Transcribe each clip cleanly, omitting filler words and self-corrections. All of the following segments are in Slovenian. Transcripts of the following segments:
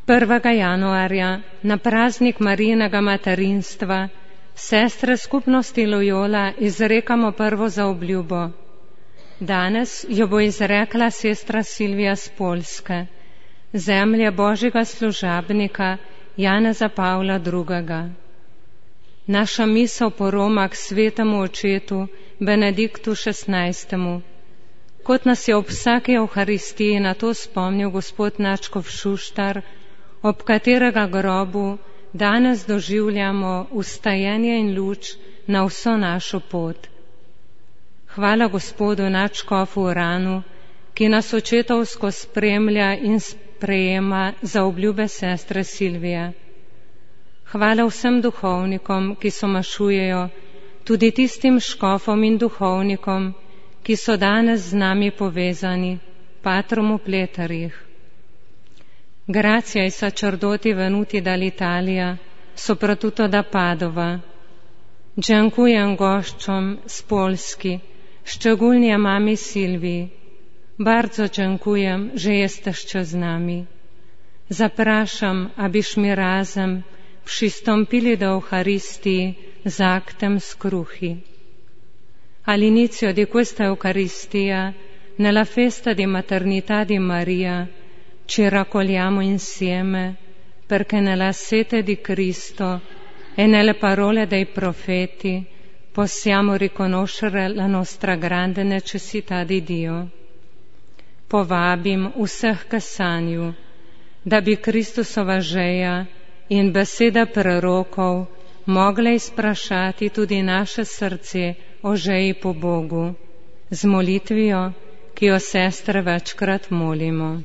1. januarja, na praznik Marijinega materinstva, sestre skupnosti Loyola izrekamo prvo zaobljubo. Danes jo bo izrekla sestra Silvija z Poljske, zemlje Božjega služabnika Janeza Pavla II. Naša misel poroma k svetemu očetu Benediktu XVI. Kot nas je ob vsaki Evharistiji na to spomnil gospod Načkov Šuštar, ob katerega grobu danes doživljamo vstajenje in luč na vso našo pot. Hvala gospodu Načkofu Uranu, ki nas očetovsko spremlja in sprejema za obljube sestre Silvije. Hvala vsem duhovnikom, ki so mašujejo, tudi tistim škofom in duhovnikom, ki so danes z nami povezani, patrum v Pletarjih. Grazie ai sacerdoti venuti dall'Italia, soprattutto da Padova. Dziękuję gościom z Polski, szczególnie mami Silwii. Bardzo dziękuję, że jesteście z nami. Zapraszam, abyśmy razem przystąpili do Eucharystii z aktem skruchi. All'inizio di questa Eucaristia, nella festa di maternità di Maria, ci raccogliamo insieme perché nella sete di Cristo e nelle parole dei profeti possiamo riconoscere la nostra grande necessità di Dio. Povabim vseh k sanju, da bi Kristusova žeja in beseda prorokov mogle izprašati tudi naše srce o žeji po Bogu, z molitvijo, ki jo sestre večkrat molimo.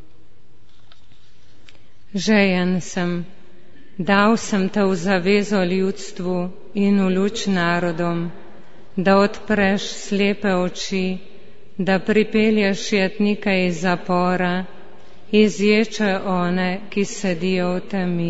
Žejen sem, dal sem te v zavezo ljudstvu in v luč narodom, da odpreš slepe oči, da pripelješ jetnike iz zapora, izječe one, ki sedijo v temi.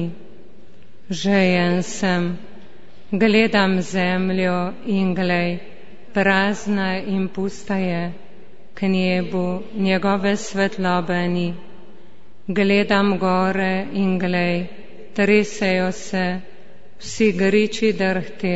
Žejen sem, gledam zemljo in glej, prazna in pusta je, k nebu njegove svetlobe ni. Gledam gore in glej, tresejo se, vsi griči drhti.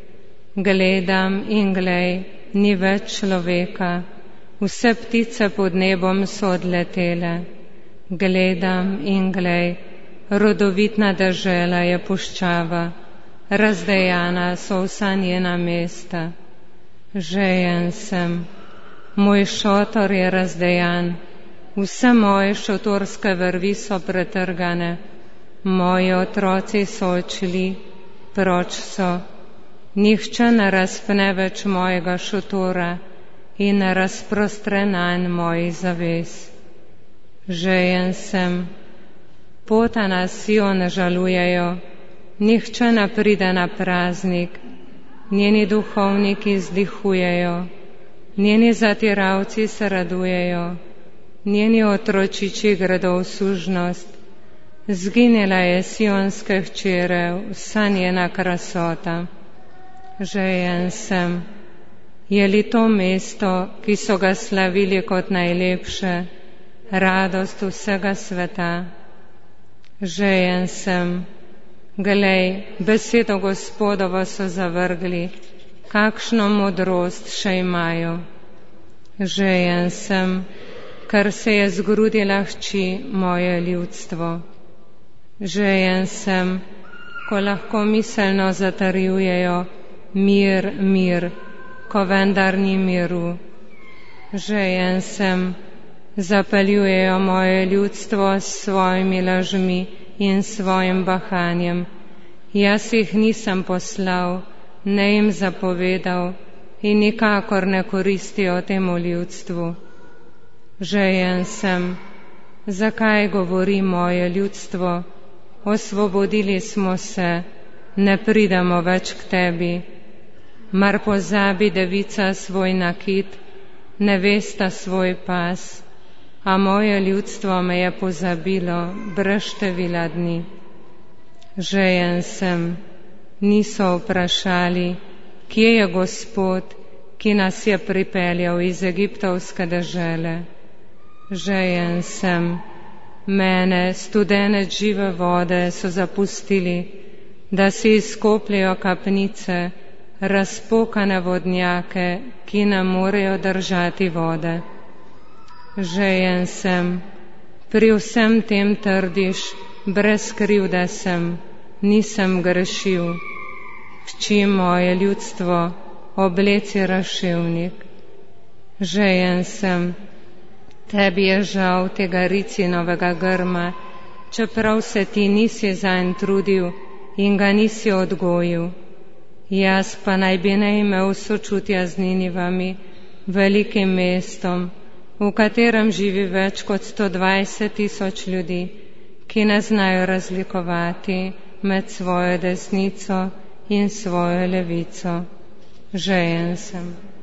Gledam in glej, ni več človeka, vse ptice pod nebom so odletele. Gledam in glej, rodovitna dežela je puščava, razdejana so vsa njena mesta. Žejen sem, moj šotor je razdejan, vse moje šotorske vrvi so pretrgane, moji otroci so odšli, proč so. Nihče ne razpne več mojega šotora in ne razprostre nanj mojih zaves. Žejen sem, pota na Sion žalujejo, nihče ne pride na praznik, njeni duhovniki zdihujejo, njeni zatiralci se radujejo, njeni otročiči gredo v sužnost. Zginila je sionske hčere, vsa njena krasota. Žejen sem, je li to mesto, ki so ga slavili kot najlepše, radost vsega sveta? Žejen sem, glej, besedo Gospodovo so zavrgli, kakšno modrost še imajo. Žejen sem, ker se je zgrudila hči moje ljudstvo. Žejen sem, ko lahko miselno zatrjujejo mir, mir, ko vendar ni miru. Žejen sem, zapeljujejo moje ljudstvo s svojimi lažmi in svojim bahanjem. Jaz jih nisem poslal, ne jim zapovedal in nikakor ne koristijo temu ljudstvu. Žejen sem, zakaj govori moje ljudstvo, osvobodili smo se, ne pridemo več k tebi. Mar pozabi devica svoj nakit, nevesta svoj pas, a moje ljudstvo me je pozabilo brez števila dni. Žejen sem, niso vprašali, kje je Gospod, ki nas je pripeljal iz egiptovske dežele. Žejen sem, Mene, studenec žive vode, so zapustili, da si izkopljajo kapnice, razpokane vodnjake, ki ne morejo držati vode. Žejen sem, pri vsem tem trdiš, brez krivde sem, nisem grešil. Hči moje ljudstvo, obleci razševnik. Žejen sem, tebi je žal tega ricinovega grma, čeprav se ti nisi zanj trudil in ga nisi odgojil. Jaz pa naj bi ne imel sočutja z Ninivami, velikim mestom, v katerem živi več kot 120,000 ljudi, ki ne znajo razlikovati med svojo desnico in svojo levico. Žejen sem.